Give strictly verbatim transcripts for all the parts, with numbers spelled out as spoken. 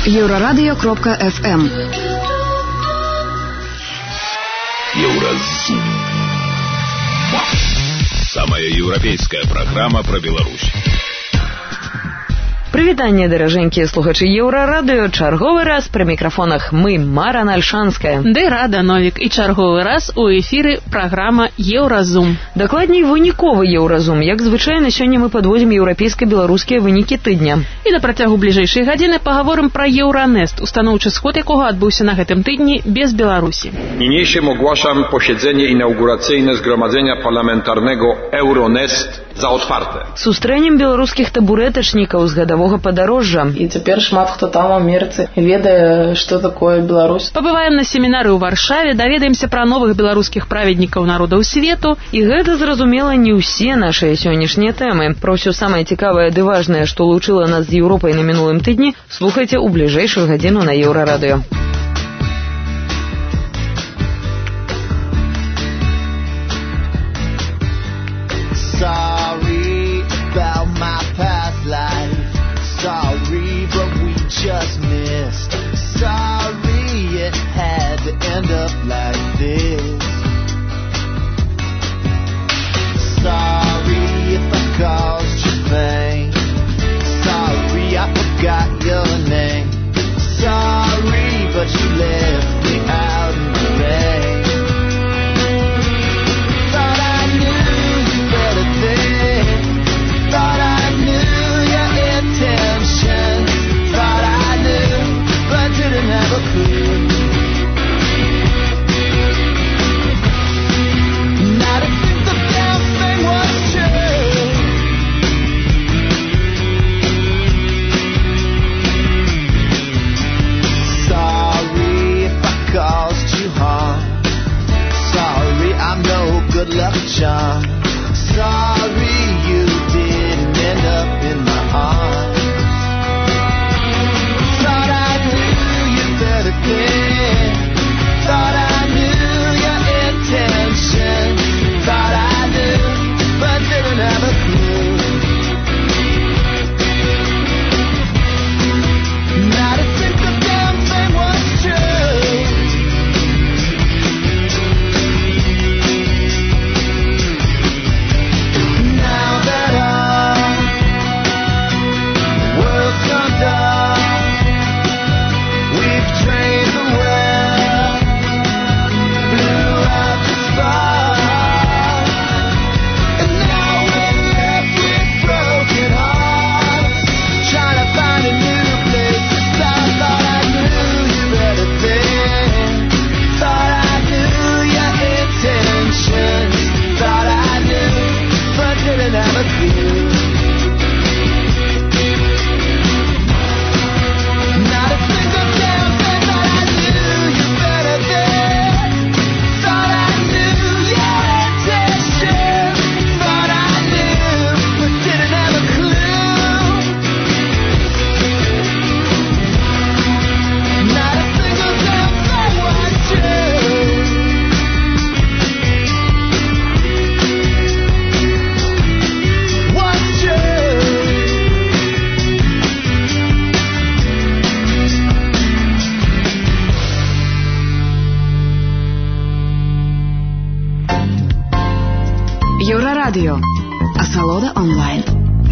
Еврорадио кропка эф эм. Евразум. Самая европейская программа про Беларусь. Прывітанне, даражэнькія слухачы Еўрарадыё. Чарговы раз пры мікрафонах мы, Мара Нальшанская. Ды Рада Новік. І чарговы раз у эфіры праграма Еўразум. Дакладней, выніковы Еўразум. Як звычайна, сёння мы падводзім еўрапейска-беларускія вынікі тыдня. І на працягу бліжэйшай гадзіны пагаворым пра Еўранест, устаноўчы сход якога адбыўся на гэтым тыдні без Беларусі. Niniejszym ogłaszam posiedzenie inauguracyjne Zgromadzenia Parlamentarnego Euronest za otwarte. Сустрэнем беларускіх табурэтачнікаў з гадавога падарожжа. І цяпер шмат хто там у Амерыцы ведае, што такое Беларусь. Пабываем на семінары ў Варшаве, даведаемся пра новых беларускіх праведнікаў народаў свету. І гэта, зразумела, не ўсе нашыя сённяшнія тэмы. Пра ўсё самае цікавае ды важнае, што лучыла нас з Еўропай на мінулым тыдні, слухайце ў бліжэйшую гадзіну на Еўрарадыё. Sorry about my past life. Sorry, but we just missed. Sorry, it had to end up like this. Sorry if I caused you pain. Sorry I forgot your name. Sorry, but you left me out in the rain. Thought I knew you better then. Thought I knew your intentions. Thought I knew, but didn't have a clue. Now to think the damn thing was true. Sorry if I caused you harm. Sorry I'm no good luck charm. Sorry you didn't end up in my arms. Thought I knew you better then. Thought I knew your intentions. Thought I knew, but didn't have a clue. Now to think the damn thing was true. Now that our world's gone dark, we've trained the well, blew out the spark, and now we're left with broken hearts, trying to find a new place to start. Thought I knew you better then. Thought I knew your intentions. Thought I knew, but didn't have a clue. Now to think the damn thing. Thought I knew you better then. Thought I knew your intentions. Thought I knew, but didn't have a clue. Not a single damn thing was true. Was true. Еврорадио. Асалода онлайн.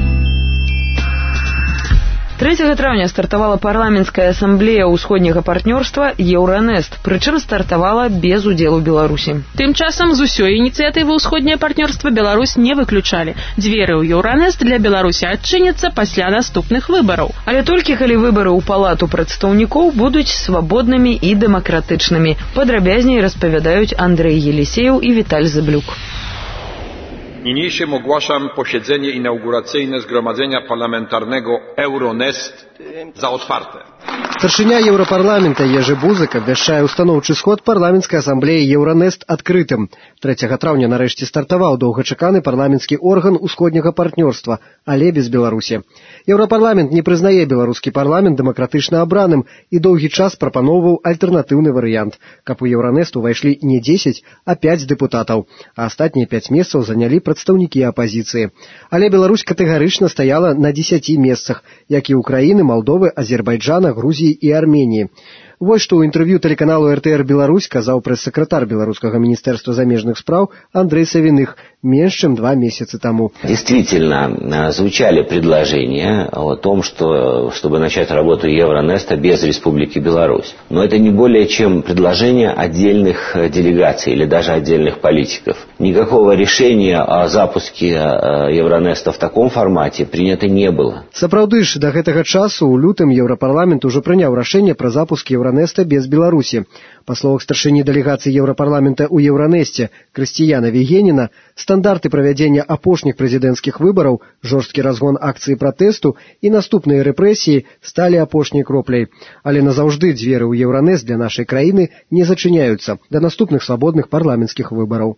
трэцяга траўня стартавала парламенцкая асамблея ўсходняга партнёрства Еўранест, прычым стартавала без удзелу Беларусі. Тым часам з усёй ініцыятывы ўсходняе партнёрства Беларусь не выключалі. Дзверы ў Еўранест для Беларусі адчыняцца пасля наступных выбараў. Але толькі калі выбары ў палату прадстаўнікоў будуць свабоднымі і дэмакратычнымі. Падрабязней распавядаюць Андрэй Елісееў і Віталь Заблюк. Niniejszym ogłaszam posiedzenie inauguracyjne Zgromadzenia Parlamentarnego Euronest za otwarte. Старшыня Еўрапарламента Ежы Бузык абвяшчае устаноўчы сход парламенцкай асамблеі Еўранест адкрытым. трэцяга траўня нарэшце стартаваў доўгачаканы парламенцкі орган усходняга партнёрства, але без Беларусі. Еўрапарламент не прызнае беларускі парламент дэмакратычна абраным і доўгі час прапаноўваў альтэрнатыўны варыянт, каб у Еўранест увайшлі не дзесяць, а пяць дэпутатаў, а астатнія пяць месцаў занялі прадстаўнікі апазіцыі. Але Беларусь катэгарычна стаяла на дзесяці месцах, як і Украіны, Малдовы, Азербайджана, Грузіі Грузіі і Арменіі. Вось што ў інтэрв'ю тэлеканалу эр тэ эр Беларусь казаў прэс-сакратар беларускага міністэрства замежных спраў Андрей Савиных меньше, чем два месяца тому. Действительно, звучали предложения о том, что, чтобы начать работу Евронеста без Республики Беларусь. Но это не более чем предложения отдельных делегаций или даже отдельных политиков. Никакого решения о запуске Евронеста в таком формате принято не было. Сапраўды ж, до гэтага часу у лютым Еўрапарламент уже прыняў рашэнне пра запуск Евронеста без Беларусі. Па словах старшыні дэлегацыі Еўрапарламента ў Еўранесце Крысціяна Вігеніна, стандарты правядзення апошніх прэзідэнцкіх выбараў, жорсткі разгон акцыі пратэсту і наступныя рэпрэсіі сталі апошняй кропляй. Але назаўжды дзверы ў Еўранест для нашай краіны не зачыняюцца да наступных свабодных парламенцкіх выбараў.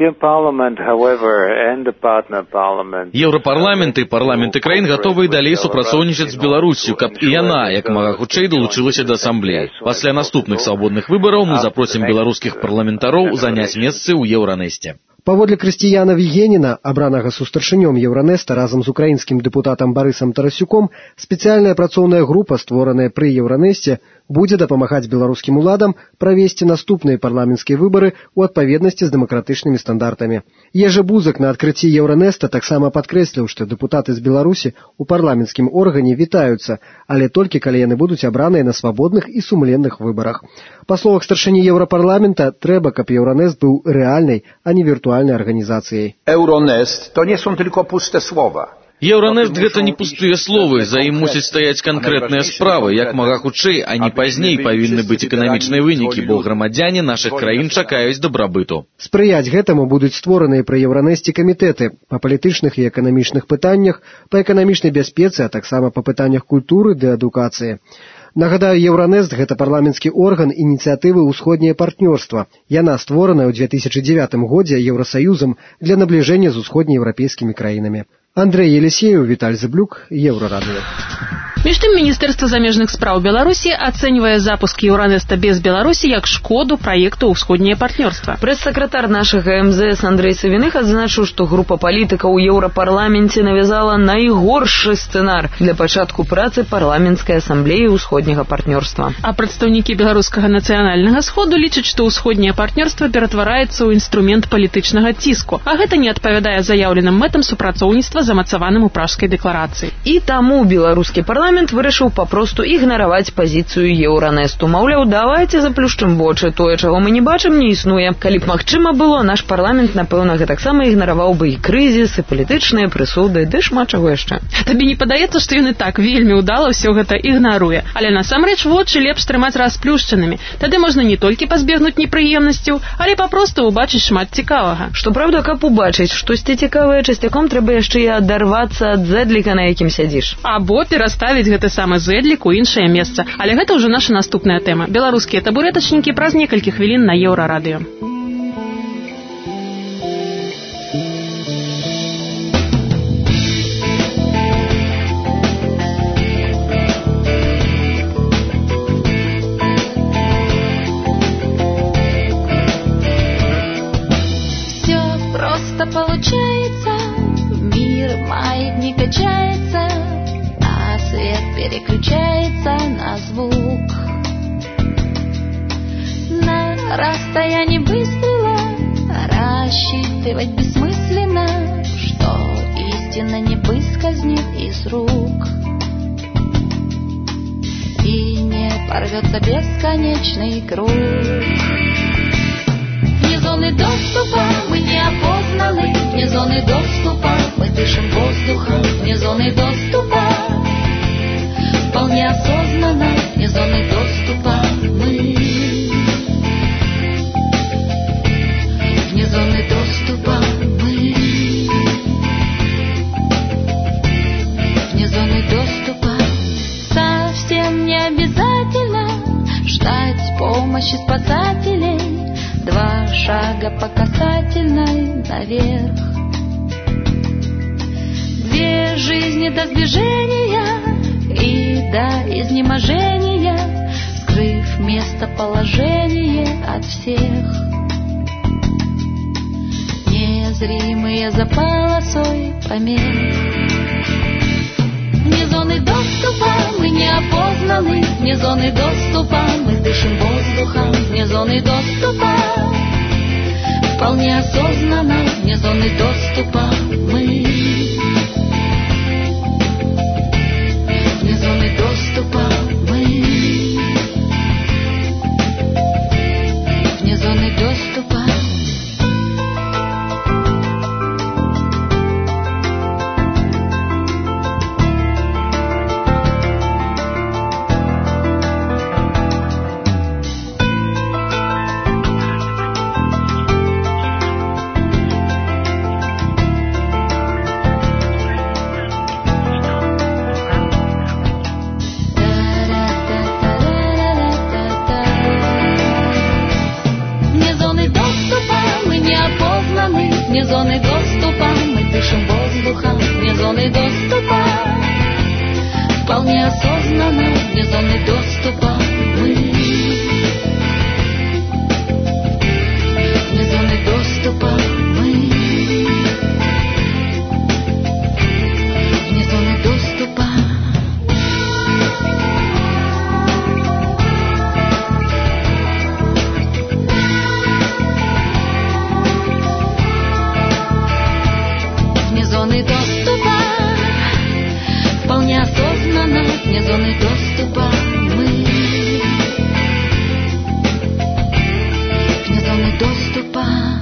Еўрапарламент і парламенты краін гатовы далей супрацоўнічаць з Беларусью, каб і яна як мага хутчэй далучылася да асамблеі. Пасля наступных свабодных выбараў мы запросім беларускіх парламентароў заняць месцы ў Еўранесце. Паводле Крысціяна Вігеніна, абранага сустаршынём Еўранеста разам з украінскім дэпутатам Барысам Тарасюком, спецыяльная працоўная група, створаная пры Еўранесце, будзе дапамагаць беларускім уладам правесці наступныя парламенцкія выбары ў адпаведнасці з дэмакратычнымі стандартамі. Ежы Бузак на адкрыцці Еўранеста таксама падкрэсліў, што дэпутаты з Беларусі ў парламенцкім органе вітаюцца, але толькі калі яны будуць абраныя на свабодных і сумленных выбарах. Па словах старшыні Еўрапарламента, трэба, каб Еўранест быў рэальнай, а не віртуальнай арганізацыяй. Euronest to nie są tylko puste słowa. Еўранест гэта не пустыя словы, за ім мусяць стаяць канкрэтныя справы, як мага хутчэй, а не пазней павінны быць эканамічныя вынікі, бо грамадзяне нашых краін чакаюць дабрабыту. Спрыяць гэтаму будуць створаныя пры Еўранесце камітэты па палітычных і эканамічных пытаннях, па эканамічнай бяспецы, а таксама па пытаннях культуры ды адукацыі. Нагадаю, Еўранест – гэта парламенцкі орган ініцыятывы «Усходняе партнёрства». Яна створана ў две тысячы дзевятым годзе Еўрасаюзам для набліжэння з усходнееўрапейскімі краінамі. Андрей Елисеев, Виталь Зыблюк, Еврорадио. Між тым, Міністэрства замежных спраў Беларусі ацэньвае запуск Еўранеста без Беларусі як шкоду праекту «Усходняе партнёрства». Прэс-сакратар нашага эм зэ эс Андрей Савиных адзначыў, што група палітыкаў у Еўрапарламенце навязала найгоршы сцэнар для пачатку працы парламенцкай асамблеі ўсходняга партнёрства. А прадстаўнікі беларускага нацыянальнага сходу лічаць, што ўсходняе партнёрства ператвараецца ў інструмент палітычнага ціску, а гэта не адпавядае заяўленым мэтам супрацоўніцтва замацаваным у пражскай дэкларацыі. І таму беларускі парламент вырашыў папросту ігнараваць пазіцыю Еўранесту. Маўляў, давайце заплюшчым вочы, тое, чаго мы не бачым, не існуе. Калі б магчыма было, наш парламент, напэўна, гэтаксама ігнараваў бы і крызіс, і палітычныя прысуды, ды шмат чаго яшчэ. Табе не падаецца, што ён і так вельмі ўдала ўсё гэта ігнаруе. Але насамрэч вочы лепш трымаць расплюшчанымі. Тады можна не толькі пазбегнуць непрыемнасцяў, але папросту ўбачыць шмат цікавага. Што праўда, каб убачыць штосьці цікавае, часцяком трэба яшчэ і адарвацца ад зэдліка, на якім сядзіш. Або пераставіць гэты самы зэдлік у іншае месца. Але гэта ўжо наша наступная тэма. Беларускія табурэтачнікі праз некалькі хвілін на Еўрарадыё. Все просто получается, мир маятник качается, свет переключается на звук. На расстоянии выстрела рассчитывать бессмысленно, что истина не выскользнет из рук и не порвется бесконечный круг. Вне зоны доступа мы не опознаны, вне зоны доступа мы дышим воздухом, вне зоны доступа вполне осознанно, вне зоны доступа мы. Вне зоны доступа мы. Вне зоны доступа. Совсем не обязательно ждать помощи спасателей. Два шага по касательной наверх. Две жизни до сближения и до изнеможения, скрыв местоположение от всех. Незримые за полосой помех. Вне зоны доступа мы не опознаны, вне зоны доступа мы дышим воздухом, вне зоны доступа вполне осознанно, вне зоны доступа мы. Вне зоны доступа мы. Вне зоны доступа. Вне зоны доступа мы дышим воздухом, вне зоны доступа вполне осознанно, вне зоны доступа мы. Вне зоны доступа мы. Вне зоны доступа. Зоны доступа вполне осознанно, вне зоны доступа мы. Вне зоны доступа.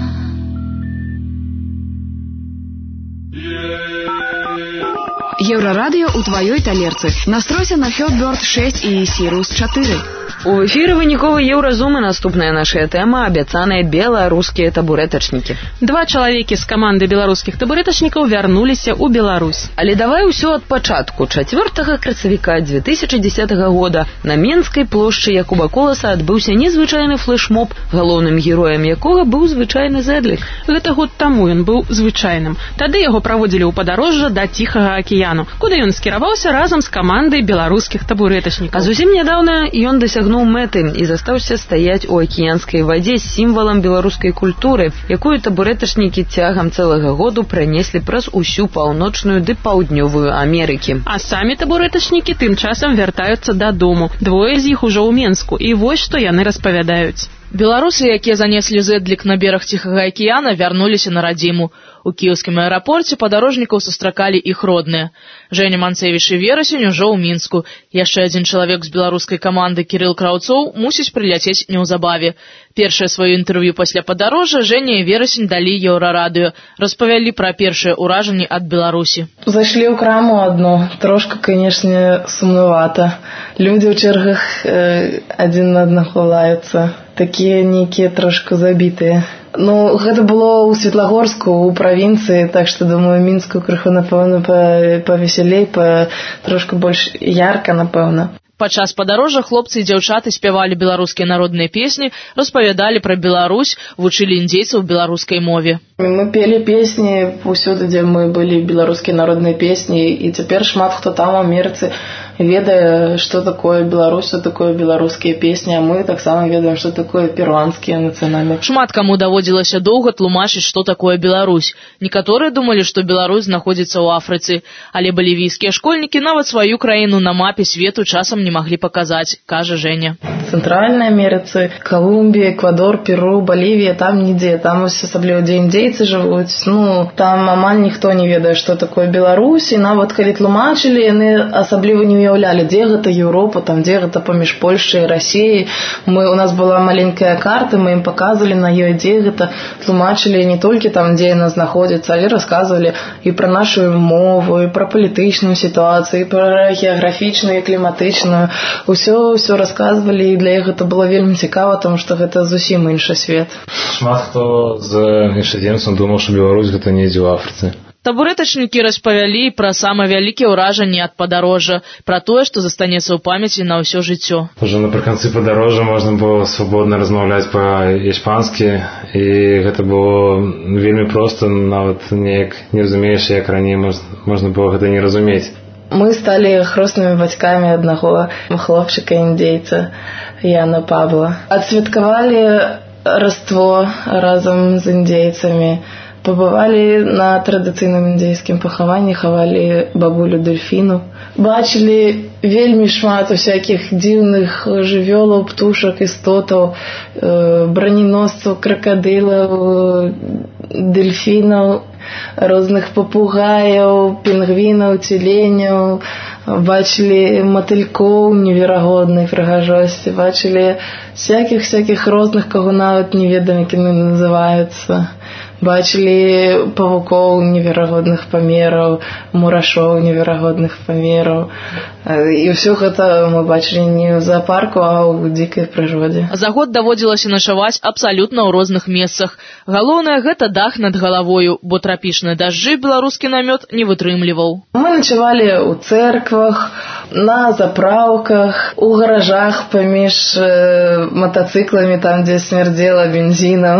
Еўрарадыё ў тваёй талерцы. Настройся на Hotbird шесть і Sirius чатыры. У эфіры выніковы еўразум і наступная наша тэма абяцаныя беларускія табурэтачнікі. Два чалавекі з каманды беларускіх табурэтачнікаў вярнуліся ў Беларусь. Але давай усё ад пачатку. чацвёртага красавіка две тысячи дзесятага года на Менскай плошчы Якуба Коласа адбыўся незвычайны флэшмоб, галоўным героем якога быў звычайны зэдлік. Гэта год таму ён быў звычайным. Тады яго праводзілі ў падарожжа да Ціхага акіяну, куды ён скіраваўся разам з камандай беларускіх табурэтачнікаў. А зусім нядаўна ён дасягнуў мэты і застаўся стаяць у акіянскай вадзе з сімвалам беларускай культуры, якую табурэтачнікі цягам цэлага году пранеслі праз усю паўночную ды паўднёвую Амерыкі. А самі табурэтачнікі тым часам вяртаюцца дадому. Двое з іх ужо ў Менску, і вось што яны распавядаюць. Беларусы, якія занеслі зэдлік на бераг Ціхага акіяна, вярнуліся на радзіму. У кіеўскім аэрапорце падарожнікаў сустракалі іх родныя. Жэня Манцевіч і Верасень ужо ў Мінску. Яшчэ адзін чалавек з беларускай каманды Кірыл Краўцоў мусіць прыляцець неўзабаве. Першае сваё інтэрв'ю пасля падарожжа Жэня і Верасень далі Еўрарадыё. Распавялі пра першыя ўражанні ад Беларусі. Зайшлі ў краму адно. Трошка, канешне, сумнавата. Людзі ў чэргах э, адзін на аднаго лаюцца. Такія нейкія трошку забітыя. Ну, гэта было ў Светлагорску, у правінцыі, так што, думаю, Мінску крыху, напэўна, павесялей, па трошку больш ярка, напэўна. Падчас падарожжа хлопцы і дзяўчаты спявалі беларускія народныя песні, распавядалі пра Беларусь, вучылі індзейцаў беларускай мове. Мы пелі песні ўсюды, дзе мы былі, беларускія народныя песні, і цяпер шмат хто там у Амерыцы ведае, што такое Беларусь, што такое беларускія песні, а мы таксама ведаем, што такое перуанскія нацыянальныя. Шмат каму даводзілася доўга тлумачыць, што такое Беларусь. Некаторыя думалі, што Беларусь знаходзіцца ў Афрыцы, але балівійскія школьнікі нават сваю краіну на мапе свету часам не маглі паказаць, кажа Жэня. Цэнтральнай Амерыцы, Колумбія, Эквадор, Перу, Балівія, там нідзе, там асабліва дзе індзейцы жывуць, ну, там амаль ніхто не ведае, што такое Беларусь, і нават калі тлумачылі, яны асабліва не уяўлялі, дзе гэта Еўропа, там, дзе гэта паміж Польшай і Расіяй. Мы, у нас была маленькая карта, мы ім паказвалі на ёй, дзе гэта, тлумачылі не толькі там, дзе яна знаходзіцца, але расказвалі і пра нашу мову, і пра палітычную сітуацыю, і пра геаграфічную, і кліматычную. Усё, усё расказвалі, і для іх гэта было вельмі цікава, тому што гэта зусім іншы свет. Шмат хто з іншаземцаў думаў, што Беларусь гэта недзе ў Афрыцы. Табурэтачнікі распавялі пра самыя вялікія ўражанні ад падарожжа, пра тое, што застанецца ў памяці на ўсё жыццё. Ужо напрыканцы падарожжа можна было свабодна размаўляць па-іспанскі, і гэта было вельмі проста, нават неяк не разумееш, як раней можна было гэта не разумець. Мы сталі хроснымі бацькамі аднаго хлопчыка-індзейца Яна Павла. Адсвяткавалі Раство разам з індзейцамі. Побывали на традыцыйным індзейскім пахаванні, хавалі бабулю Дельфіну. Бачылі вельмі шмат усякіх дзіўных жывёлаў, птушак, істотаў, броненосцаў, кракадылаў, дельфінаў, розных папугаяў, пінгвінаў, цюленяў. Бачылі матылькоў неверагоднай прыгажосці, бачылі всякіх-всякіх розных, каго нават не ведаем, як яны называюцца. Бачылі павукоў неверагодных памераў, мурашоў неверагодных памераў. І ўсё гэта мы бачылі не ў зоапарку, а ў дзікай прыродзе. За год даводзілася начаваць абсалютна ў розных месцах. Галоўнае — гэта дах над галавою, бо трапічныя дажджы беларускі намёт не вытрымліваў. Мы начавалі ў цэрквах, на заправках, у гаражах паміж э, матацыкламі, там, дзе смярдзела бензінам,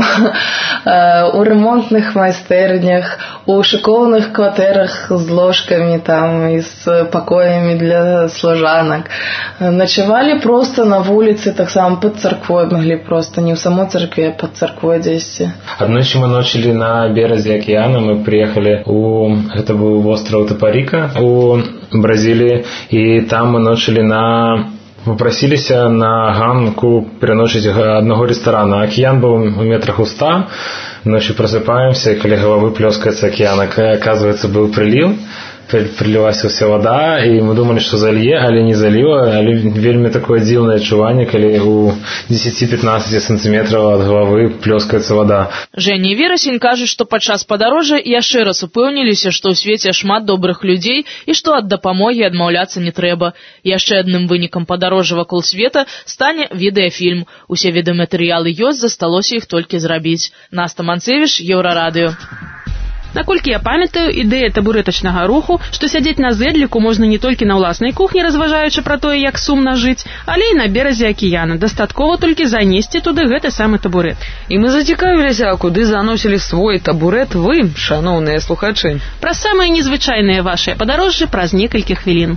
э, у ремонтных майстэрнях, у шыкоўных кватэрах з ложкамі там і з пакоямі для служанак. Начавалі проста на вуліцы, таксама пад царквой, маглі проста не ў самой царкве, а пад царквой дзесьці. Аднойчы мы ночылі на беразе акіяна, мы прыехалі у, гэта быў востраў Тапарика у Бразіліі, і там мы ночылі на попросіліся на ганку пераночыць аднаго рэстарана. Акіян быў у метрах у ста. Ночью просыпаемся, и каля головы плескается океан. Оказывается, был прилив, прилилась вся вода, и мы думали, что залье, але не залило, але вельми такое дзіўнае адчуванне, калі у десять-пятнадцать сантиметров от головы плескается вода. Женя і Верасень кажуць, што падчас падарожжа яшчэ раз упэўніліся, што ў свеце шмат добрых людзей і што ад дапамогі адмаўляцца не трэба. Яшчэ адным вынікам падарожжа вакол света стане відэафільм. Усе відэаматэрыялы ёсць, засталося іх толькі зрабіць. Наста Манцевіч, Еўрарадыё. Наколькі я памятаю, ідэя табурэтачнага руху, што сядзець на зэдліку можна не толькі на ўласнай кухні, разважаючы пра тое, як сумна жыць, але і на беразе акіяна. Дастаткова толькі занесці туды гэты самы табурэт. І мы зацікавіліся, а куды заносілі свой табурэт вы, шаноўныя слухачы. Пра самыя незвычайныя вашыя падарожжы праз некалькі хвілін.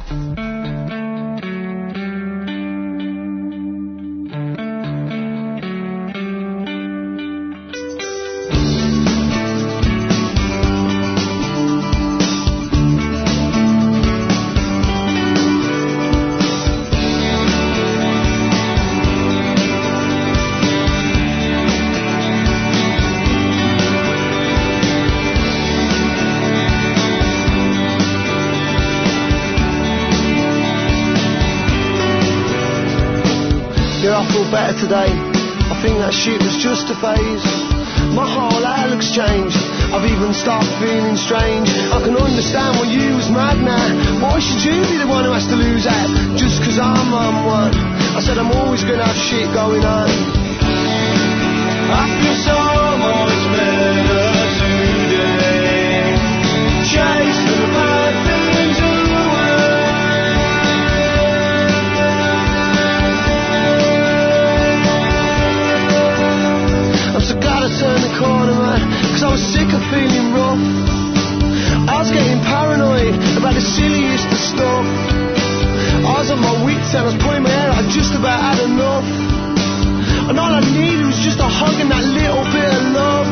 I feel better today. I think that shit was just a phase. My whole outlook's changed. I've even started feeling strange. I can understand why you was mad now. Why should you be the one who has to lose out just cause I'm on one? I said I'm always gonna have shit going on. I feel so much better today. Chase the bad things away. I'm so glad I turned the corner, man, cause I was sick of feeling rough. I was getting paranoid about the silliest of stuff. I was on my wits and I was pulling my hair out, I just about had enough. And all I needed was just a hug and that little bit of love.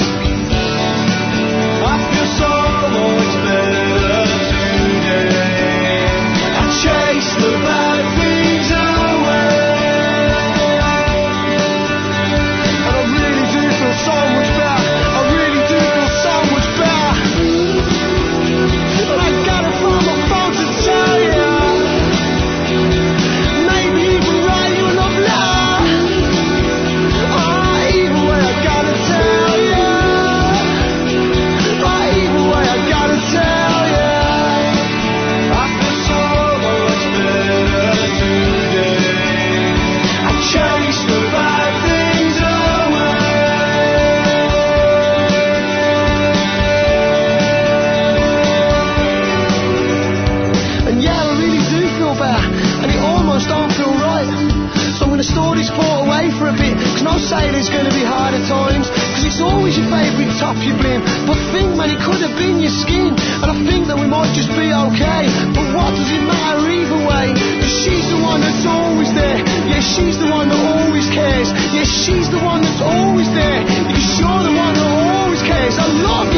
I feel so much better today. I chase the bad things away. And I really do feel so much better. I really do feel so much better. And I gotta find my phone to tell you. Maybe even write you a love letter. Store this thought away for a bit, cause no say there's gonna be harder times, cause it's always your favourite top you blame. But think, man, it could have been your skin, and I think that we might just be okay. But what does it matter either way? Cause she's the one that's always there. Yeah, she's the one that always cares. Yeah, she's the one that's always there. Because you're the one that always cares. I love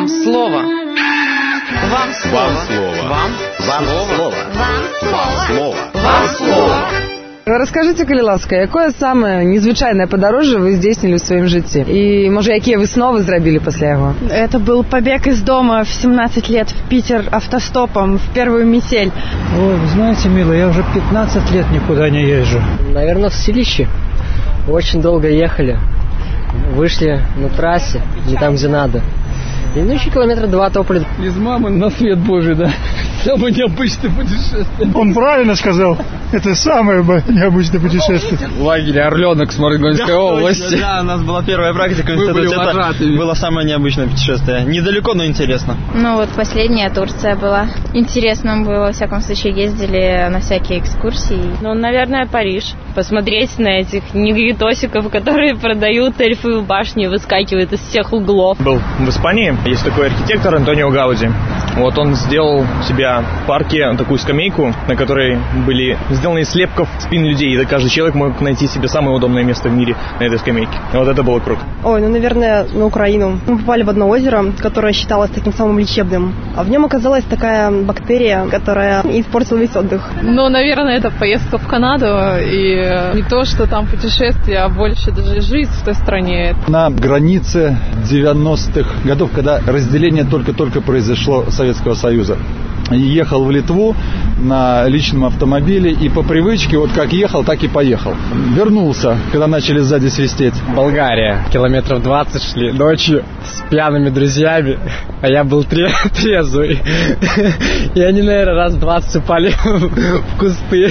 Вам слово. Вам слово. Вам слово. Вам Вам слово. Вам слово. Вам слово. Расскажите, калі ласка, якое самае незвычайнае падарожжа вы здзейснілі ў сваім жыцці? І, можа, якія высновы зрабілі пасля яго? Это был побег из дома в семнадцать лет в Питер автостопом в первую метель. Ой, вы знаете, милая, я уже пятнадцать лет никуда не езжу. Наверное, в селище. Очень долго ехали. Вышли на трассе, не там, где надо. И ну еще километра два топали. Из мамы на свет Божий, да. Самое необычное путешествие. Он правильно сказал. Это самое необычное путешествие. В лагере «Орленок» с Моргонской да, области. Да, у нас была первая практика в институте. Это было самое необычное путешествие. Недалеко, но интересно. Ну вот последняя Турция была. Интересно было, во всяком случае, ездили на всякие экскурсии. Ну, наверное, Париж. Посмотреть на этих негритосиков, которые продают Эльфовую башню, выскакивают из всех углов. Был в Испании. Есть такой архитектор Антонио Гауди. Вот он сделал себя в парке такую скамейку, на которой были сделаны из слепков спин людей. И каждый человек мог найти себе самое удобное место в мире на этой скамейке. И вот это было круто. Ой, ну, наверное, на Украину. Мы попали в одно озеро, которое считалось таким самым лечебным. А в нем оказалась такая бактерия, которая испортила весь отдых. Ну, наверное, это поездка в Канаду. И не то, что там путешествие, а больше даже жизнь в той стране. На границе девяностых годов, когда разделение только-только произошло Советского Союза. Ехал в Литву на личном автомобиле и по привычке, вот как ехал, так и поехал. Вернулся, когда начали сзади свистеть. Болгария. Километров двадцать шли ночью с пьяными друзьями, а я был трезвый. И они, наверное, раз двадцать упали в кусты.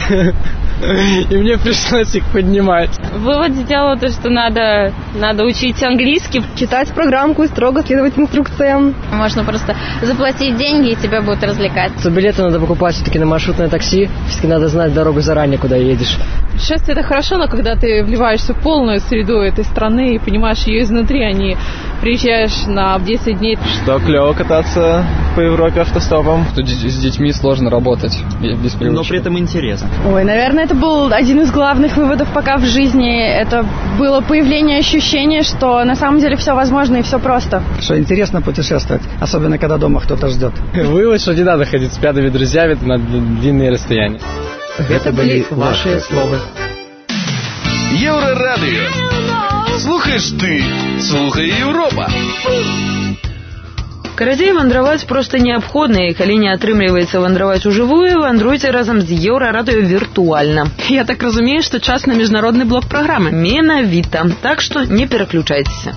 И мне пришлось их поднимать. Вывод сделал то, что надо, надо учить английский. Читать программку и строго следовать инструкциям. Можно просто заплатить деньги, и тебя будут развлекать. Билеты надо покупать все-таки на маршрутное такси. Все-таки надо знать дорогу заранее, куда едешь. Путешествие — это хорошо, но когда ты вливаешься в полную среду этой страны и понимаешь ее изнутри, а не приезжаешь на десять дней. Что клево кататься по Европе автостопом. Тут с детьми сложно работать без привычки. Но при этом интересно. Ой, наверное, это был один из главных выводов пока в жизни. Это было появление ощущения, что на самом деле все возможно и все просто. Что интересно путешествовать, особенно когда дома кто-то ждет. Вывод, что не надо ходить с пьяными друзьями на длинные расстояния. Это были ваши словы. Еўрарадыё. Слухаеш ты, слухай Еўропа. Карацей, вандраваць проста неабходна, і калі не атрымліваецца вандраваць ужывую, вандруйце разам з Еўрарадыё віртуальна. Я так разумею, што час на міжнародны блок праграмы. Менавіта. Так што не пераключайцеся.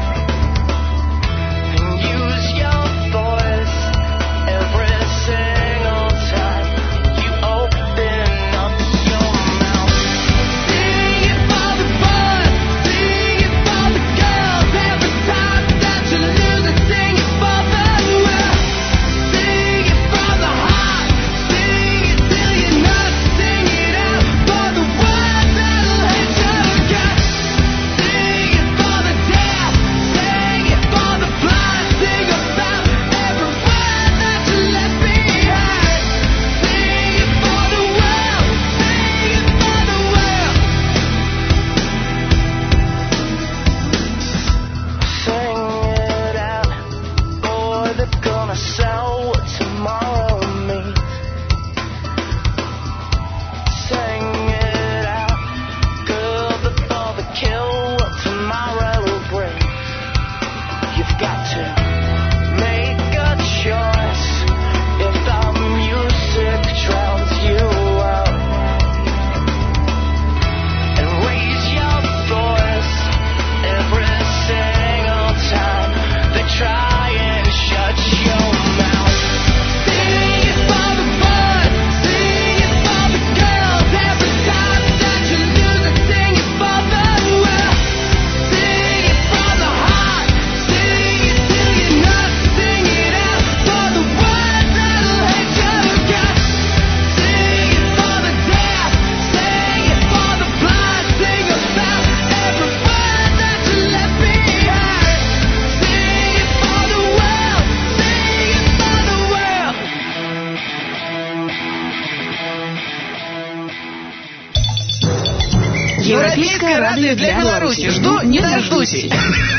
Use your voice every single Олимпиады для Беларуси. Жду, не дождусь.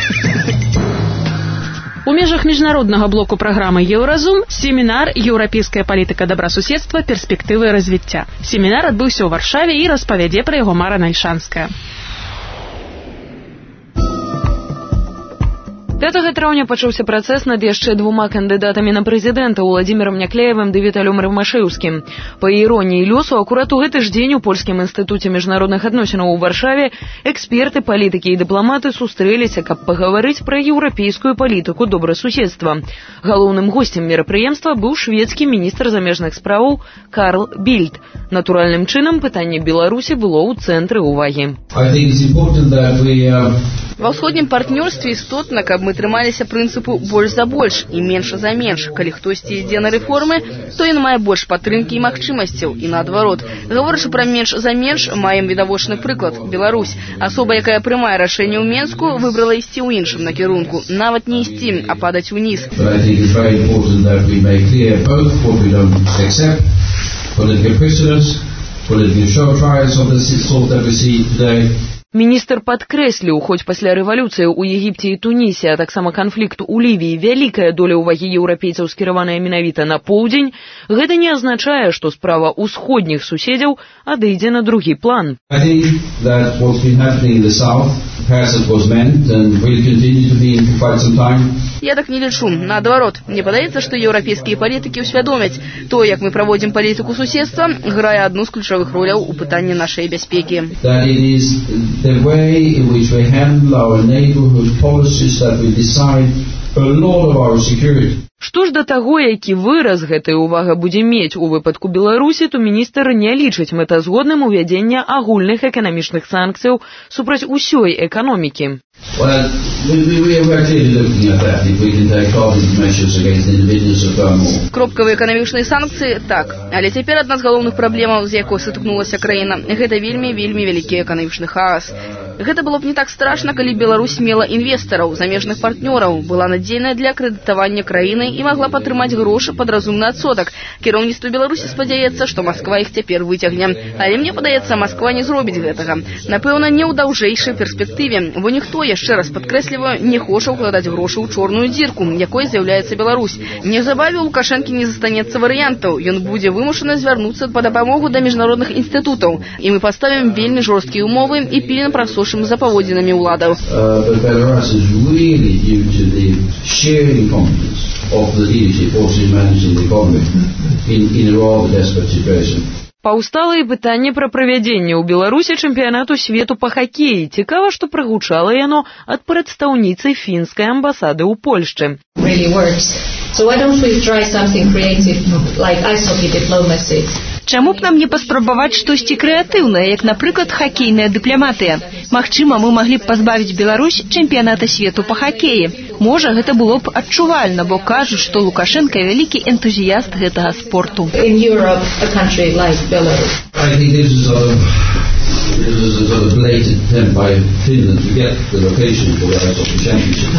У межах міжнароднага блоку праграмы «Еўразум» семінар «Еўрапейская палітыка добрасуседства. Перспектывы развіцця». Семінар адбыўся ў Варшаве і распавядзе пра яго Мара Нальшанская. пятага траўня пачаўся працэс над яшчэ двума кандыдатамі на прэзідэнта Уладзімірам Някляевым ды Віталём Рымашэўскім. Па іроніі лёсу, акурат у гэты ж дзень у польскім інстытуце міжнародных адносінаў у Варшаве эксперты, палітыкі і дыпламаты сустрэліся, каб пагаварыць пра еўрапейскую палітыку добрасуседства. Галоўным госцем мерапрыемства быў шведскі міністр замежных спраў Карл Більд. Натуральным чынам пытанне Беларусі было ў цэнтры ўвагі. Ва ўсходнім партнёрстве істотна, каб мы трымаліся прынцыпу больш за больш і менш за менш. Калі хтосьці ідзе на рэформы, то ён мае больш падтрымкі і магчымасцяў, і наадварот. Гаворачы пра менш за менш, маем відавочны прыклад. Беларусь. Асоба, якая прымае рашэнне ў Менску, выбрала ісці ў іншым накірунку. Нават не ісці, а падаць уніз. Міністр падкрэсліў, хоць пасля рэвалюцыі ў Егіпце і Тунісе, а таксама канфлікту ў Лівіі вялікая доля ўвагі еўрапейцаў скіраваная менавіта на поўдзень, гэта не азначае, што справа ўсходніх суседзяў адыдзе на другі план. Я так не лічу. Наадварот, мне падаецца, што еўрапейскія палітыкі ўсвядомяць, то, як мы праводзім палітыку суседства, грае адну з ключавых роляў у пытанні нашай бяспекі. The way in which we handle our neighborhood policies that we decide a lot of our security. Што ж да таго, які выраз гэтая ўвага будзе мець у выпадку Беларусі, то міністр не лічыць мэтазгодным увядзення агульных эканамічных санкцыяў супраць усёй эканомікі. Well, we, we, we are clearly looking at that if we can take targeted measures against individuals of more. Кропкавыя эканамічныя санкцыі, так. Але цяпер адна з галоўных праблемаў, з якой сутыкнулася краіна, гэта вельмі, вельмі вялікі эканамічны хаос. Гэта было б не так страшна, калі Беларусь мела інвестараў, замежных партнёраў, была надзейная для крэдытавання краіны і магла падтрымаць грошы пад разумны адсотак. Кіраўніцтва Беларусі спадзяецца, што Масква іх цяпер выцягне. Але мне падаецца, Масква не зробіць гэтага. Напэўна, не ў даўжэйшай перспектыве, бо ніхто, яшчэ раз падкрэсліваю, не хоча ўкладаць грошы ў чорную дзірку, якой з'яўляецца Беларусь. Неўзабаве у Лукашэнкі не застанецца варыянтаў. Ён будзе вымушаны звярнуцца па дапамогу да міжнародных інстытутаў. І мы паставім вельмі жорсткія ўмовы і пільна прасочым за паводзінамі ўладаў. Of the leadership also managing the economy in, in a rather desperate situation. Паўстала і пытанне пра правядзенне ў Беларусі чэмпіянату свету па хакеі. Цікава, што прагучала яно ад прадстаўніцы фінскай амбасады ў Польшчы. Really works. So why don't we try something creative like ice hockey diplomacy? Чаму б нам не паспрабаваць штосьці крэатыўнае, як, напрыклад, хакейная дыпламатыя? Магчыма, мы маглі б пазбавіць Беларусь чэмпіяната свету па хакеі. Можа, гэта было б адчувальна, бо кажуць, што Лукашенка вялікі энтузіяст гэтага спорту. In Europe, a country like Belarus. I think this is a, this is a sort of blatant attempt by Finland to get the location for the ice hockey championship.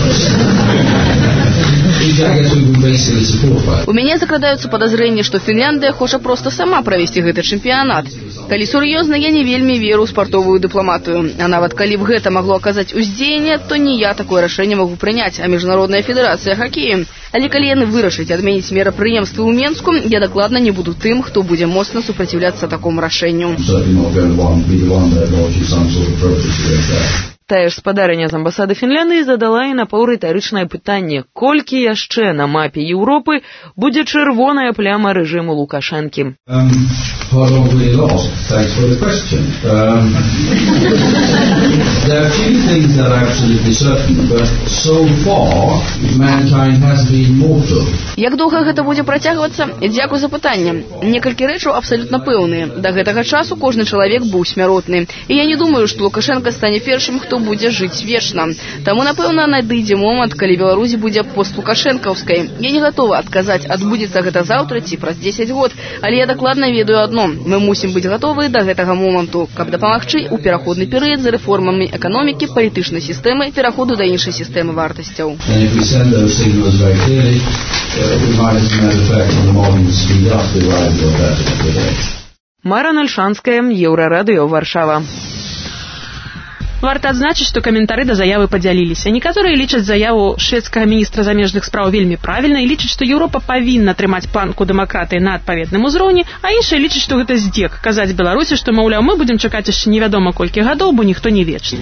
У мяне закрадаюцца падазрэнні, што Фінляндыя хоча проста сама правесці гэты чэмпіянат. Калі сур'ёзна, я не вельмі веру ў спартовую дыпламатыю. А нават калі б гэта магло аказаць уздзеянне, то не я такое рашэнне магу прыняць, а Міжнародная федэрацыя хакею. Але калі яны вырашаць адменіць мерапрыемствы ў Менску, я дакладна не буду тым, хто будзе моцна супраціўляцца такому рашэнню. Тая ж спадарыня з амбасады Фінляндыі задала і напаўрытарычнае пытанне, колькі яшчэ на мапе Еўропы будзе чырвоная пляма рэжыму Лукашэнкі. Um, pardon, we lost. Thanks for the question. Um, there are a few things that are absolutely certain, but so far mankind has been mortal. Як доўга гэта будзе працягвацца? Дзякуй за пытанне. Некалькі рэчаў абсалютна пэўныя. Да гэтага часу кожны чалавек быў смяротны. І я не думаю, што Лукашенка стане першым, хто будзе жыць вечна. Таму, напэўна, надыдзе момант, калі Беларусь будзе постлукашэнкаўскай. Я не гатова адказаць, адбудзецца гэта заўтра ці праз дзесяць год, але я дакладна ведаю адно. Мы мусім быць гатовы да гэтага моманту, каб дапамагчы ў пераходны перыяд з рэформамі эканомікі, палітычнай сістэмы, пераходу да іншай сістэмы вартасцяў. Мара Нальшанская, Еўрарадыё, Варшава. Варта адзначыць, што каментары да заявы падзяліліся. Некаторыя лічаць заяву шведскага міністра замежных спраў вельмі правільна і лічаць, што Еўропа павінна трымаць планку дэмакратыі на адпаведным узроўні, а іншыя лічаць, што гэта здзек казаць Беларусі, што, маўляў, мы будзем чакаць яшчэ невядома колькі гадоў, бо ніхто не вечны.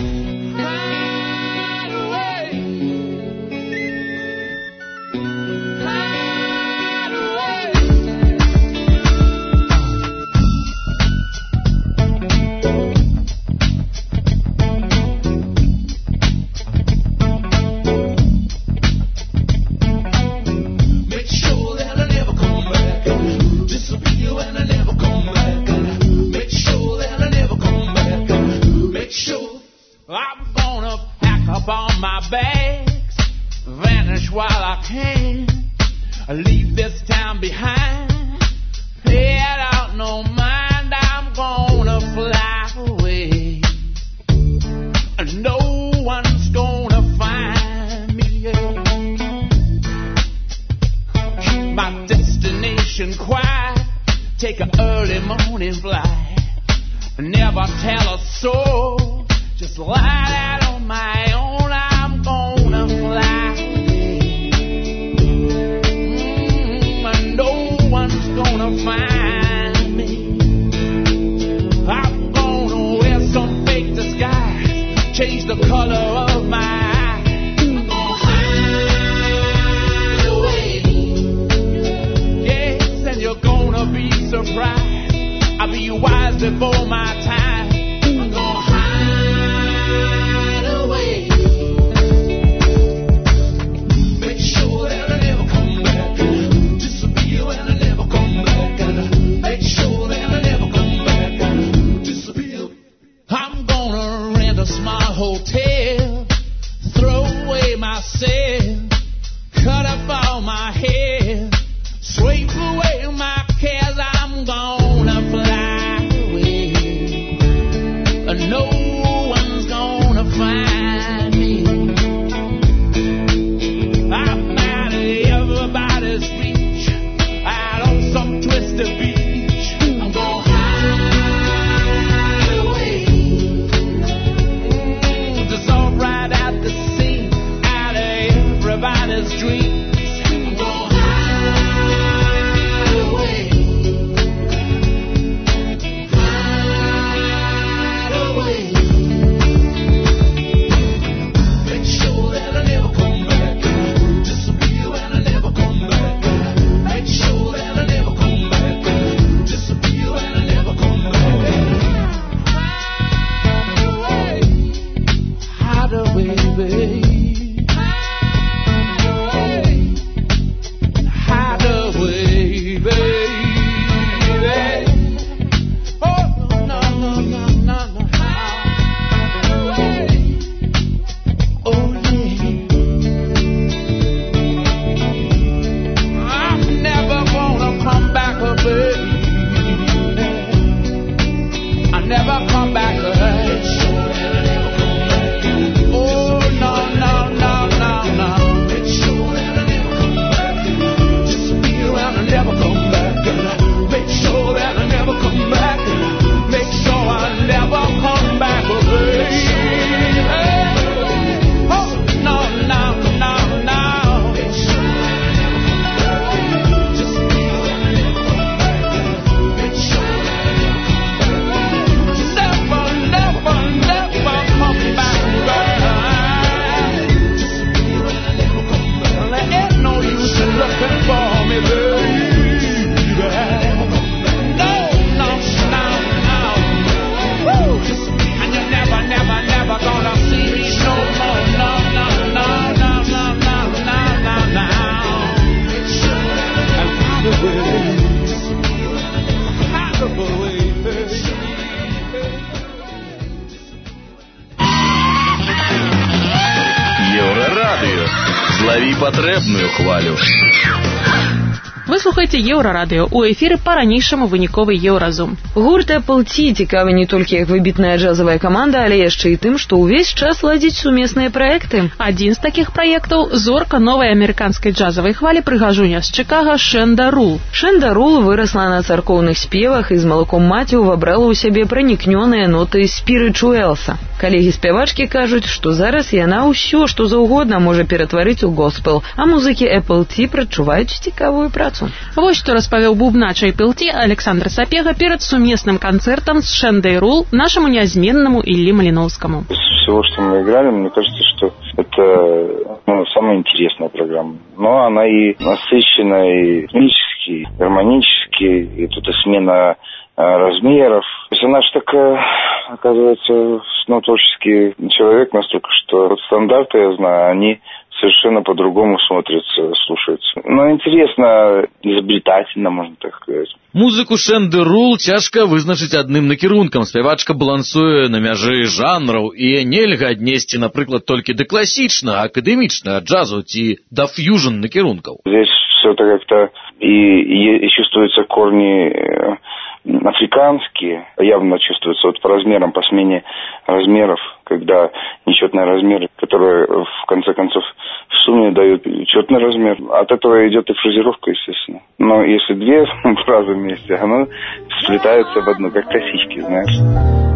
Еўрарадыё. Злаві патрэбную хвалю. Вы слухаете Еўрарадыё. У эфіры па-ранейшаму выніковы Еўразум. Гурт Apple Tea цікавы не толькі як выбітная джазовая каманда, але яшчэ і тым, што ўвесь час ладзіць сумесныя праекты. Адзін з такіх праектаў — зорка новай амерыканскай джазавай хвалі прыгажуня з Чыкага Шэнда Рул. Шэнда Рул вырасла на царкоўных спевах і з малаком маці ўвабрала ў сябе пранікнёныя ноты спірычуэлса. Калегі спявачкі кажуць, што зараз яна ўсё, што заўгодна можа ператварыць у госпел, а музыкі Apple Tea прачуваюць цікавую працу. Вось што распавёў бубнач Apple Tea Александр Сапега перад сумесным канцэртам з Шэндэй Рул нашаму нязменнаму Іллі Маліноўскаму. Из всего, что мы играли, мне кажется, что это ну, самая интересная программа. Но она и насыщенная, и ритмически, и гармонически, и тут и смена размеров. То есть она же такая, оказывается, ну, творческий человек настолько, что вот стандарты, я знаю, они совершенно по-другому смотрятся, слушаются. Но интересно, изобретательно, можно так сказать. Музыку Шэнды Рул цяжка вызначыць адным накірункам. Спявачка балансуе на мяжы жанраў, і нельга аднесці, напрыклад, толькі да класічнага, акадэмічнага джазу ці да фьюжн накірункаў. Здесь все это как-то и, и, и чувствуются корни африканские, явно чувствуются вот по размерам, по смене размеров, когда нечетные размеры, которые в конце концов в сумме дают четный размер. От этого идет и фразировка, естественно. Но если две фразы вместе, оно сплетается в одну, как косички, знаешь.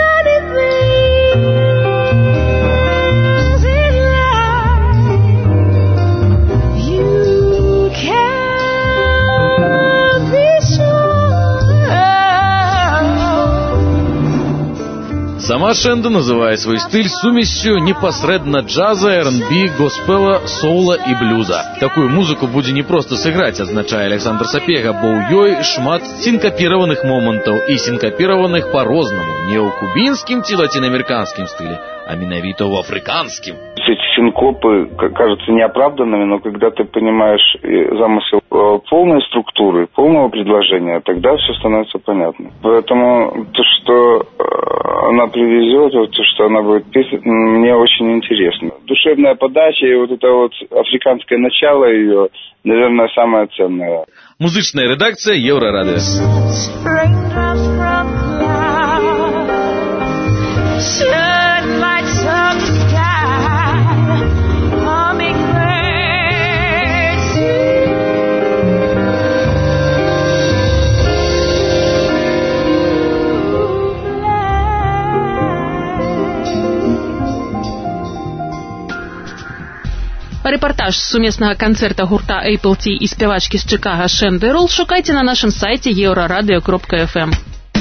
Сама Шэнда называе свой стыль сумесью непасрэдна джаза, эр энд би, госпела, соула і блюза. Такую музыку будзе не проста сыграць, адзначае Александр Сапега, бо ў ёй шмат сінкапіраваных момантаў і сінкапіраваных па-рознаму, не ў кубінскім ці лацінаамерыканскім стылі, а менавіта ў афрыканскім. Эти синкопы кажутся неоправданными, но когда ты понимаешь замысел полной структуры, полного предложения, тогда все становится понятно. Поэтому то, что она привезет, вот, то, что она будет петь, мне очень интересно. Душевная подача и вот это вот африканское начало ее, наверное, самое ценное. Музычная редакция Еўрарадыё. Рэпартаж з сумеснага канцэрта гурта Apple Tea і спявачкі з Чыкага Шэнды Рул шукайце на нашым сайце еўрарадыё кропка эф эм.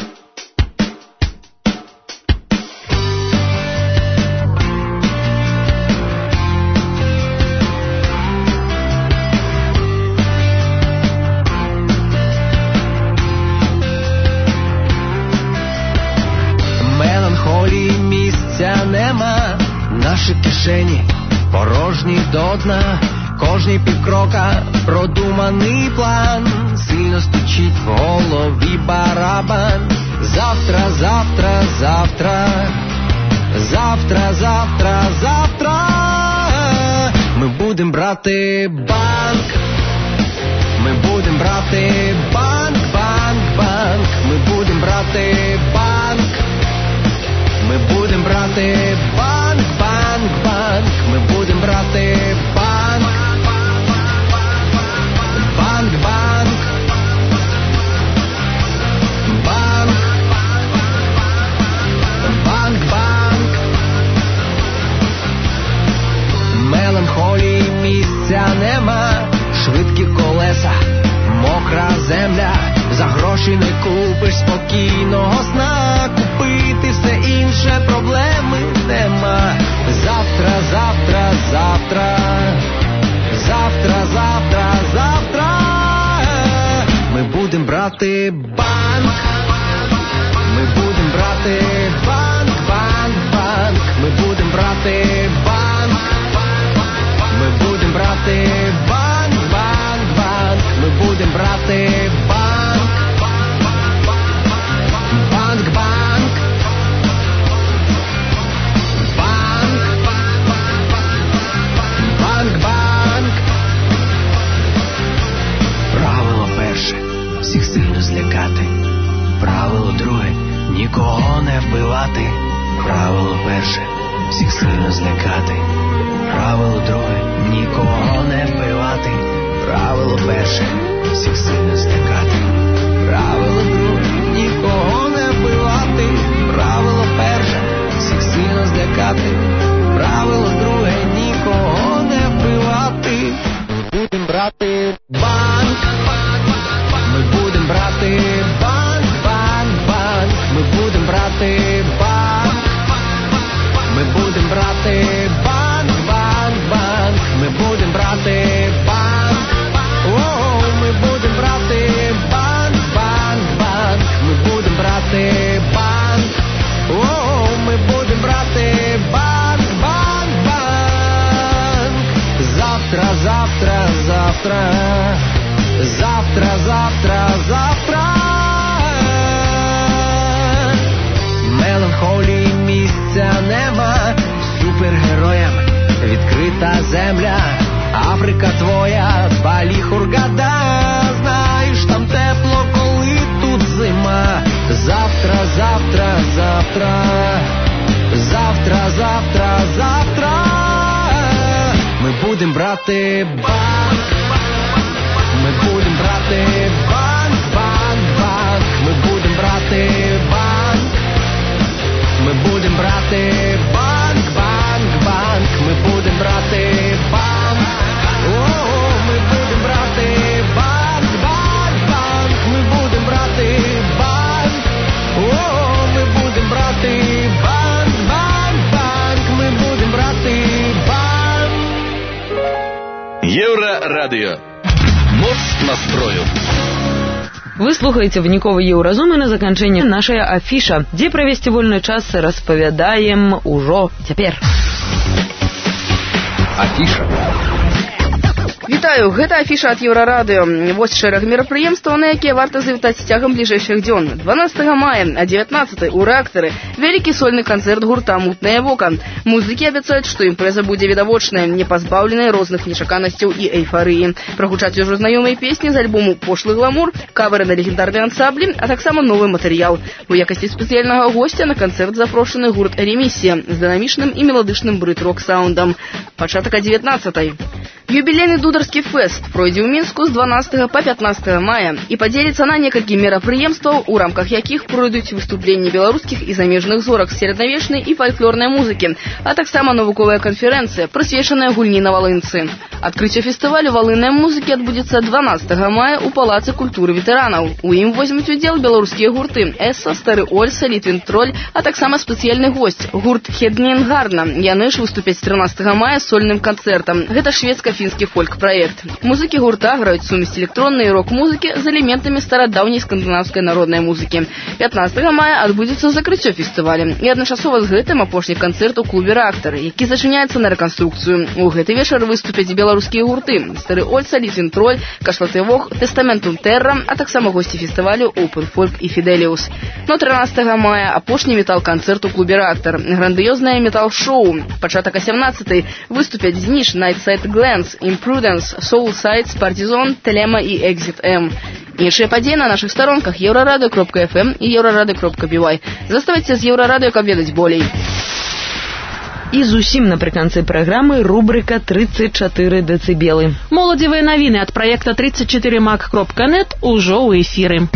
Меланхолії місця нема, наші кишені порожні до дна, кожні півкрока продуманий план, сильно стучить в голові барабан. Завтра, завтра, завтра, завтра, завтра, завтра ми будем брати банк, ми будем брати банк, банк, банк, ми будем брати банк, ми будем брати банк, банк, банк, ми будем брати банк, банк, банк, банк, банк, банк. Меланхолії місця нема, швидкі колеса, мокра земля, за гроші не купиш спокійного сна, купити все інше проблеми нема. Завтра, завтра, завтра, завтра, завтра, завтра ми будем брати банк, ми будем брати банк, банк, банк, ми будем брати банк, ми будем брати банк, банк, банк, ми будем брати банк, банк, банк, банк, банк, банк, право сильно зникати. Правило друге – нікого не вбивати. Правило перше – всіх сильно зникати. Правило друге – нікого не вбивати. Правило перше – всіх сильно злякати. Правило друге – нікого не вбивати. Будем брати банк. Ми будем брати банк, банк, банк. Ми будем брати банк. Ми будем брати банк, банк, банк. Ми будем брати банк. О, ми будем брати банк, банк, банк. Ми будем брати банк. О, ми будем брати банк, банк, банк. Завтра, завтра, завтра. Завтра, завтра, завтра. Меланхолії місця нема. Супергероям відкрита земля. Африка твоя, Балі, Хургада. Знаєш, там тепло, коли тут зима. Завтра, завтра, завтра. Завтра, завтра, завтра. Ми будем брати банк. Ми будем брати банк, банк, банк. Ми будем брати банк. Ми будем брати банк, банк, банк. Ми будем брати банк. О, ми будем брати банк, банк, банк. Ми будем брати банк. О, ми будем брати банк, банк, банк. Ми будем брати банк. Еврорадио. Моц настрою. Вы слухаете выніковы еўразум, і на заканчэнне нашая афіша, дзе правесці вольны час распавядаем ужо цяпер. Афіша. Вітаю, гэта афіша ад Еўрарадыё. Вось шэраг мерапрыемстваў, на якія варта завітаць цягам бліжэйшых дзён. дванаццатага мая а дзевятнаццатай у рэактары вялікі сольны канцэрт гурта «Мутнае вока». Музыкі абяцаюць, што імпрэза будзе відавочная, не пазбаўленая розных нечаканасцяў і эйфарыі. Прагучаць ужо знаёмыя песні з альбому «Пошлы гламур», кавары на легендарныя ансамблі, а таксама новы матэрыял. У якасці спецыяльнага госця на канцэрт запрошаны гурт «Ремісія» з дынамічным і меладычным брыт-рок саундам. Пачатак а дзевятнаццатай. Юбілейны дударскі фэст пройдзе ў Мінску з дванаццатага па пятнаццатае мая і падзеліцца на некалькі мерапрыемстваў, у рамках якіх пройдуць выступленні беларускіх і замежных зорак сярэднявечнай і фальклорнай музыкі, а таксама навуковая канферэнцыя, прысвечаная гульні на валынцы. Адкрыццё фестывалю валыннай музыкі адбудзецца дванаццатага мая ў Палацы культуры ветэранаў. У ім возьмуць удзел беларускія гурты Эсса, Стары Ольса, Літвін Троль, а таксама спецыяльны госць гурт Хеднінгарна. Яны ж выступяць трынаццатага мая сольным канцэртам. Гэта шведска-фінскі фольк-праект. Музыкі гурта граюць сумесь электроннай і рок-музыкі з элементамі старадаўняй скандынаўскай народнай музыкі. пятнаццатага мая адбудзецца закрыццё фестываля. І адначасова з гэтым апошні канцэрт у клубе «Рэактар», які зачыняецца на рэканструкцыю. У гэты вечар выступяць беларускія гурты Стары Ольса, Літвін Троль, Кашлаты Вог, Тэстаментум Тэрра, а таксама госці фестывалю Open Folk і Фіделіус. Но трынаццатага мая апошні метал-канцэрт у клубе «Рэактар». Грандыёзнае метал-шоу. Пачатак а сямнаццатай выступяць Зніш, Nightside Glance, Imprudence, Soul Sides, Partizan, Телема і Exit M. Іншыя падзеі на нашых старонках еўрарадыё кропка эф эм і еўрарадыё кропка би вай. Заставайце з Еўрарадыё, каб ведаць болей. І зусім напрыканцы праграмы рубрыка тридцать чатыры дэцыбелы. Моладзевыя навіны ад праекта тридцать четыре мак кропка нет ужо ў эфіры.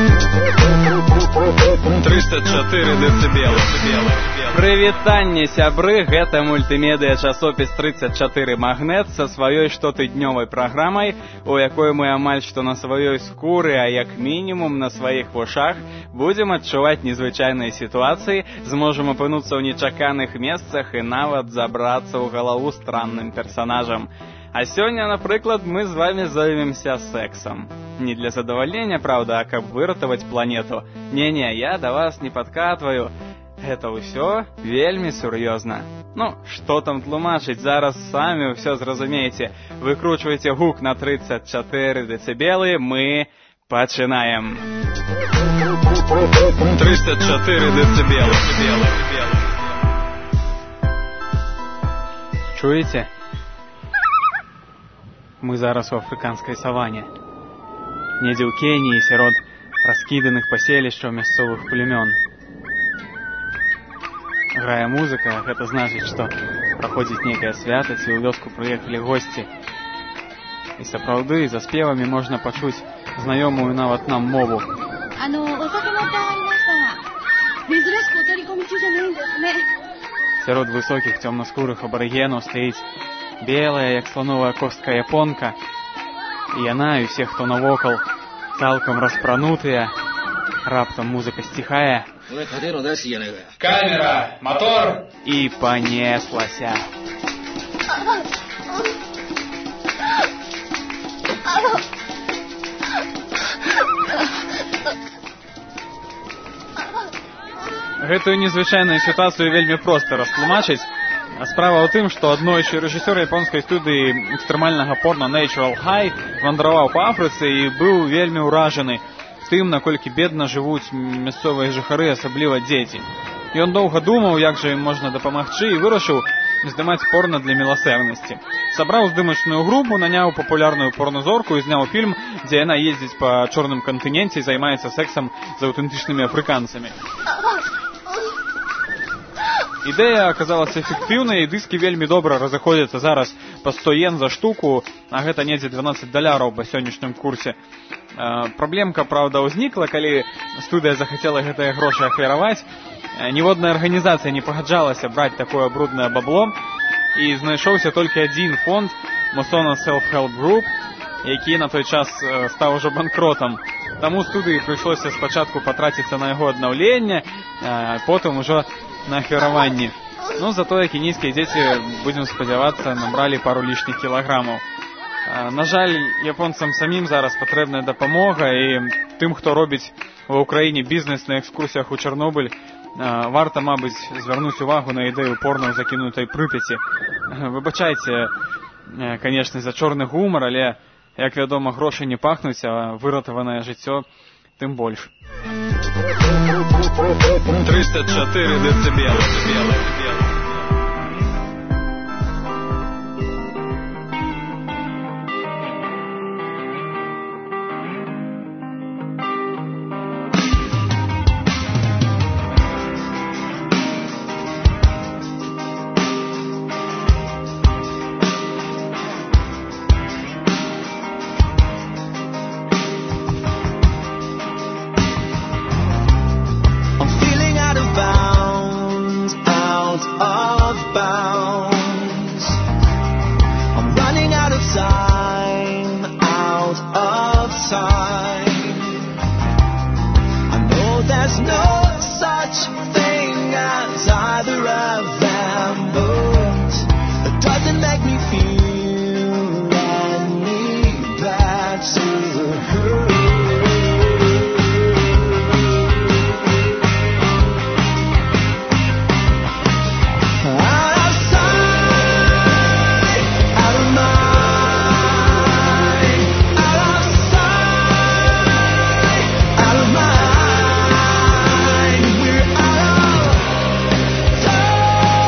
тридцать четыре дэцыбелы. Прывітанне, сябры, гэта мультымедыя часопіс тридцать четыре магнет са сваёй штотыднёвай праграмай, у якой мы амаль што на сваёй скуры, а як мінімум на сваіх вушах будзем адчуваць незвычайныя сітуацыі, зможам апынуцца ў нечаканых месцах і нават забрацца ў галаву странным персанажам. А сёння, напрыклад, мы з вами займемся сексом. Не для задавальнення, правда, а каб выратаваць планету. Не-не, я да вас не падкатваю. Гэта ўсё вельмі сур'ёзна. Ну, што там тлумачыць, зараз самі ўсё зразумееце. Выкручвайце гук на тридцать четыре дэцыбелы, мы пачынаем. тридцать четыре дэцыбелы. Чуеце? Мы зараз у афрыканскай саване. Недзе ў Кеніі сярод раскіданых паселішчаў мясцовых племён. грае музыка, гэта значыць, што праходзіць нейкая святасць, і ў вёску прыехалі госці. І сапраўды, за спевамі можна пачуць знаёмую нават нам мову. Сярод высокіх цёмнаскурых абарыгенаў стаіць белая, як слоновая костка японка, і яна і ўсе, хто навокал, цалкам распранутыя. Раптам музыка сціхае. Камера, мотор! І панеслася. Гэтую незвычайную сітуацыю вельмі проста растлумачыць. Справа ў тым, што аднойчы рэжысёр японскай студыі экстрэмальнага порно Natural High вандраваў па Афрыцы і быў вельмі ўражаны тым, наколькі бедна жывуць мясцовыя жыхары, асабліва дзеці. Ён доўга думаў, як жа ім можна дапамагчы, і вырашыў здымаць порно для міласэрнасці. Сабраў здымачную групу, наняў папулярную порнозорку і зняў фільм, дзе яна ездзіць па чорным кантыненце і займаецца сэксам з аўтэнтычнымі афрыканцамі. Ідэя аказалася эфектыўнай, і дыскі вельмі добра разыходзяцца зараз па сто йен за штуку, а гэта недзе дванаццаць даляраў па сённяшнім курсе. Праблемка, праўда, ўзнікла, калі студыя захацела гэтыя грошы ахвяраваць. Ніводная арганізацыя не пагаджалася браць такое бруднае бабло, і знайшоўся толькі адзін фонд Musona Self-Help Group, які на той час стаў ужо банкротам. Таму студыі прыйшлося спачатку патраціцца на яго аднаўленне, потым ужо на ахвяраванні. Ну, затое кенійскія дзеці, будзем спадзявацца, набралі пару лішніх кілаграмаў. На жаль, японцам самім зараз патрэбная дапамога, і тым, хто робіць ва ўкраіне бізнес на экскурсіях у Чарнобыль, варта, мабыць, звярнуць увагу на ідэю порно ў закінутай Прыпяці. Выбачайце, канешне, за чорны гумар, але, як вядома, грошы не пахнуць, а выратаванае жыццё тым больш. тридцать четыре децибела. Out of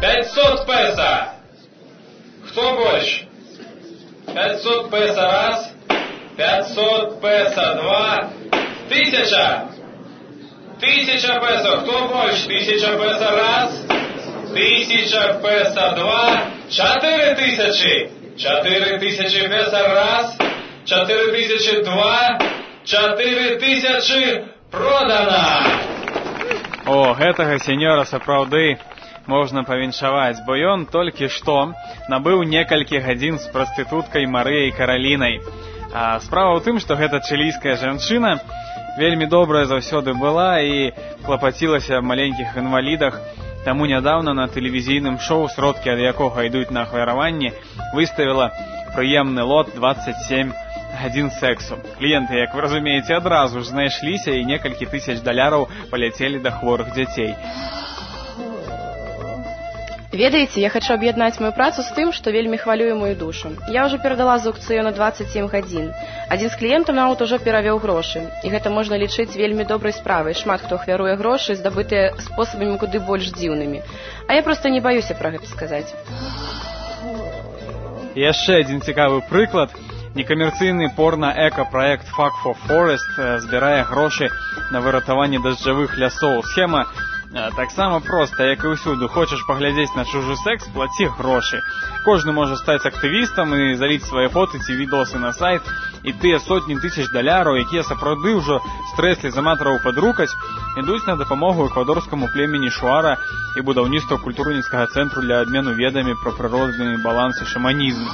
пятьсот песо. Кто больше? пятьсот песо раз, пятьсот песо два, тысяча. Тысяча песо. Кто больше? Тысяча песо раз, тысяча песо два, четыре тысячи. Четыре тысячи песо раз, четыре тысячи два, четыре тысячи продано. О, гэтага сеньора сапраўды можна павіншаваць, бо ён толькі што набыў некалькі гадзін з прастытуткай Марыяй Каралінай. А справа ў тым, што гэта чылійская жанчына вельмі добрая заўсёды была і клапацілася аб маленькіх інвалідах, таму нядаўна на тэлевізійным шоу, сродкі ад якога ідуць на ахвяраванне, выставіла прыемны лот двадцать семь гадзін сексу. Кліенты, як вы разумееце, адразу ж знайшліся і некалькі тысяч даляраў паляцелі да хворых дзяцей. Ведаеце, я хочу аб'яднаць мою працу з тым, што вельмі хвалюе мою душу. Я ўжо перадала з аукцыёну двадцать семь гадзін. Адзін з кліентаў нават ужо перавёў грошы. І гэта можна лічыць вельмі добрай справай. Шмат хто ахвяруе грошы, здабытыя спосабамі куды больш дзіўнымі. А я проста не баюся пра гэта сказаць. Яшчэ адзін цікавы прыклад. Некамерцыйны порна-эка-праект Fuck for Forest збірае грошы на выратаванне дажджавых лясоў. Схема таксама проста, як і ўсюды. Хочаш паглядзець на чужы секс, плаці грошы. Кожны можа стаць актывістам і заліць свае фоты ці відосы на сайт. І тыя сотні тысяч даляраў, якія сапраўды ўжо стрэслі з аматараў падрукаць, ідуць на дапамогу эквадорскаму племені Шуара і будаўніцтву культурніцкага цэнтру для абмену ведамі пра прыродны баланс і шаманізм.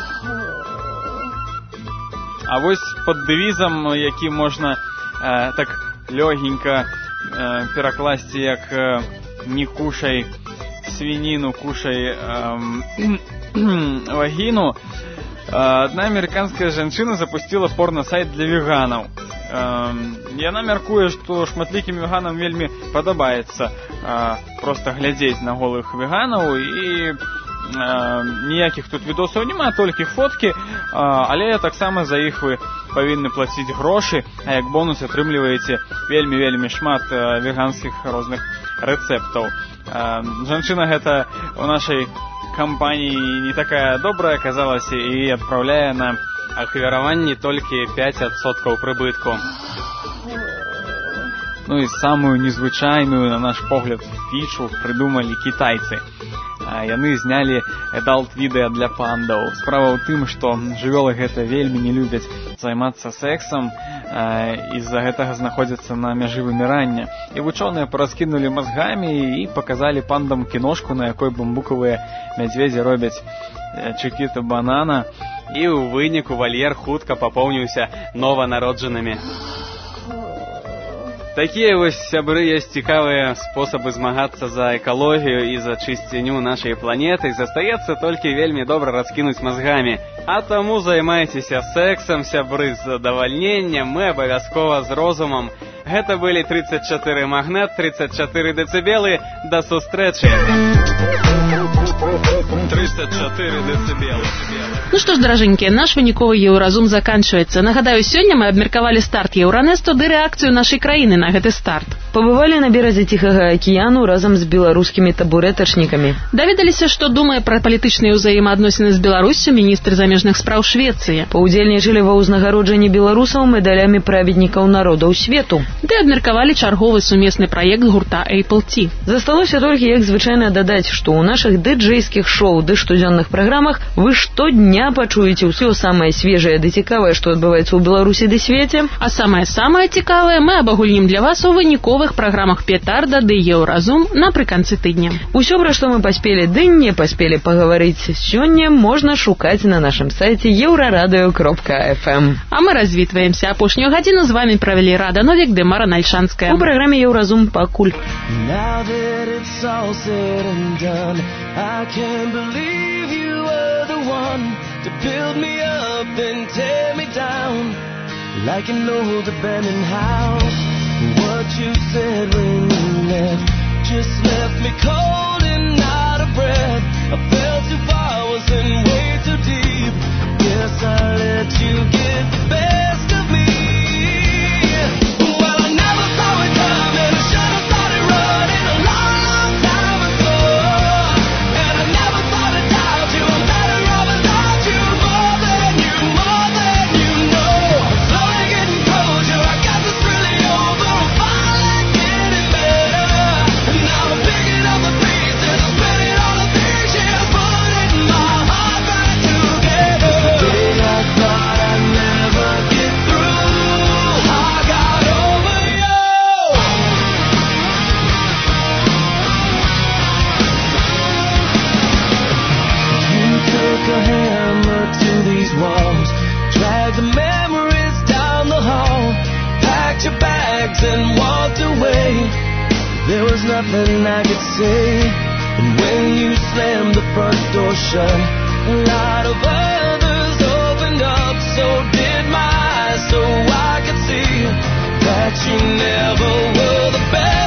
А вось пад дэвізам, які можна э, так лёгенька э, перакласці як э, не кушай свініну, кушай э, вагіну, одна амерыканская жанчына запустила порно-сайт для веганаў. Э, яна мяркуе, што шматлікім веганам вельмі падабаецца э, проста глядзець на голых веганаў і ніякіх тут відосаў няма, толькі фоткі, але таксама за іх вы павінны плаціць грошы, а як бонус атрымліваеце вельмі-вельмі шмат веганскіх розных рэцэптаў. Жанчына гэта ў нашай кампаніі не такая добрая аказалася і адпраўляе на ахвяраванні толькі пять адсоткаў прыбытку. Ну і самую незвычайную, на наш погляд, фічу прыдумалі кітайцы. Яны знялі адалт-відэа для пандаў. Справа ў тым, што жывёлы гэта вельмі не любяць займацца сексам, і з-за гэтага знаходзяцца на мяжы вымірання. І вучоныя параскінулі мазгамі і паказалі пандам кіношку, на якой бамбукавыя мядзведзі робяць чыкіта банана, і ў выніку вальер хутка папоўніўся нованароджанымі. Такія вось, сябры, ёсць цікавыя спосабы змагацца за экалогію і за чысціню нашай планеты. Застаецца толькі вельмі добра раскінуць мазгамі. А таму займайцеся сексам, сябры, з задавальненнем, мы абавязкова з розумам. Гэта былі тридцать четыре Магнет, тридцать четыре децибелы. Да сустрэчы! тридцать четыре децибелы. Ну что ж, дороженькие, наш выніковы еўразум заканчивается. Нагадаю, сёння мы абмеркавалі старт Еўранэсту ды рэакцыю нашай краіны на гэты старт. Пабывалі на беразе Ціхага акіяну разам з беларускімі табурэтачнікамі. Даведаліся, што думае пра палітычныя ўзаемаадносіны з Беларуссю міністр замежных спраў Швецыі. Паўдзельнічалі ва ўзнагароджанні беларусаў медалямі праведнікаў народаў свету. Ды абмеркавалі чарговы сумесны праект гурта Apple Tea. Засталося толькі, як звычайна, дадаць, што ў нашых дыджэйскіх шоу ды штодзённых праграмах вы штодня пачуеце ўсё самае свежае ды цікавае, што адбываецца ў Беларусі ды свеце. А самае-самае цікавае мы абагульнім для вас у выніковых праграмах Петарда ды Еўразум напрыканцы тыдня. Усё, пра што мы паспелі ды не паспелі пагаварыць сёння, можна шукаць на нашым сайце еўрарадыё кропка эф эм. А мы развітваемся. Апошнюю гадзіну з вамі правялі Рада Новік ды Мара Нальшанская. У праграме Еўразум пакуль. I can't believe you were the one to build me up and tear me down like an old abandoned house. What you said when you left just left me cold and out of breath. I fell too far, was in way too deep. Guess I let you get the best of me. Well, I never saw it coming. I should have started running a long, long time ago. nothing I could say. And when you slammed the front door shut, a lot of others opened up, so did my eyes, so I could see that you never were the best.